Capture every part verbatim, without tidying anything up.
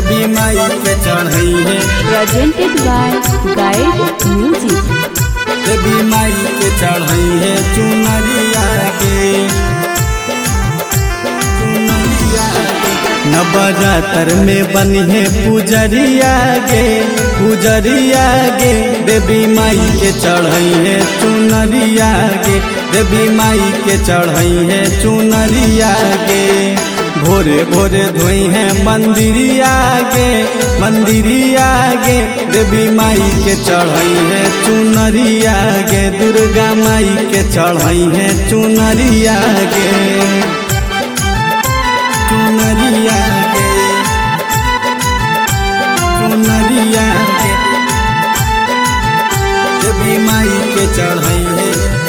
देवी माई के चढ़ई है। presented by Guide Music। देवी माई के चढ़ई है चुनरिया के, चुनरिया के। नवरात्र में बनी है पुजरिया गे, पुजरिया गे। देवी माई के चढ़ई है चुनरिया गे, देवी माई के चढ़ई है चुनरिया गे। भोरे भोरे धोई है मंदिरिया गे, मंदिरिया गे। देवी माई के चढ़ई है चुनरिया गे, दुर्गा माई के चढ़ई है चुनरिया गे, चुनरिया गे, चुनरिया गे। देवी माई के चढ़ई है।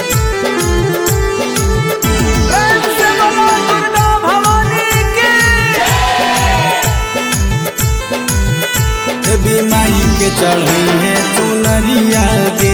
देवी माई के चढ़ई है चुनरिया गे,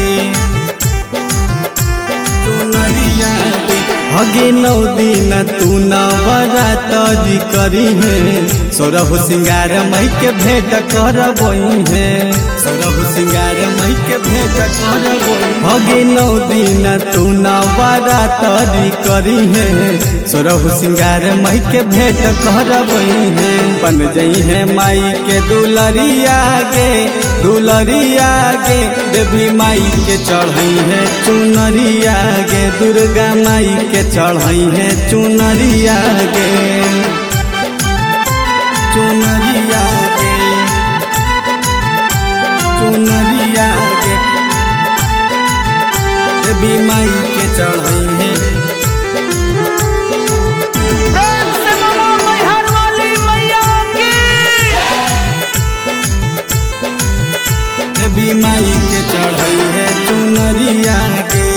चुनरिया गे। हगे नौ दिन तू नवरात जी करी है, सोरह सिंगार मई के भेंट करबई है, सोरह सिंगार मई के भेंट करबई। हगे नौ दिन तू नवरात जी करी है, सोरह सिंगार मई के भेंट करबई है। बन जई है माई के दुलरिया गे, दुलरिया गे। देवी माई के चढ़ई है चुनरिया गे, दुर्गा माई के चढ़ई है चुनरिया गे, चुनरिया गे, चुनरिया गे। देवी माई के चढ़ई है। देवी माई के चढ़ई है चुनरिया गे,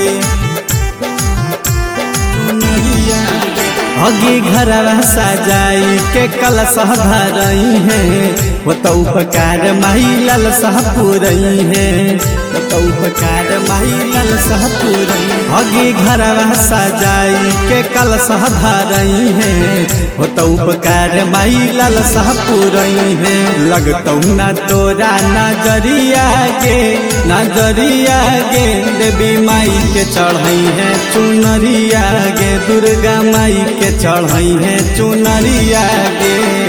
चुनरिया गे। हगी घर सजाई के कलश धरई है, वो तो उपकार माई लाल सह पुरई है, वो तो उपकार माई लाल सह पुरई। हगी घर सजाई के कलश धरई है, वो तो उपकार माई लाल सह पुरई है। लगतौ ना तोरा नजरिया गे, नजरिया गे। देवी माई के चढ़ई है चुनरिया गे, दुर्गा माई के चढ़ई है चुनरिया गे।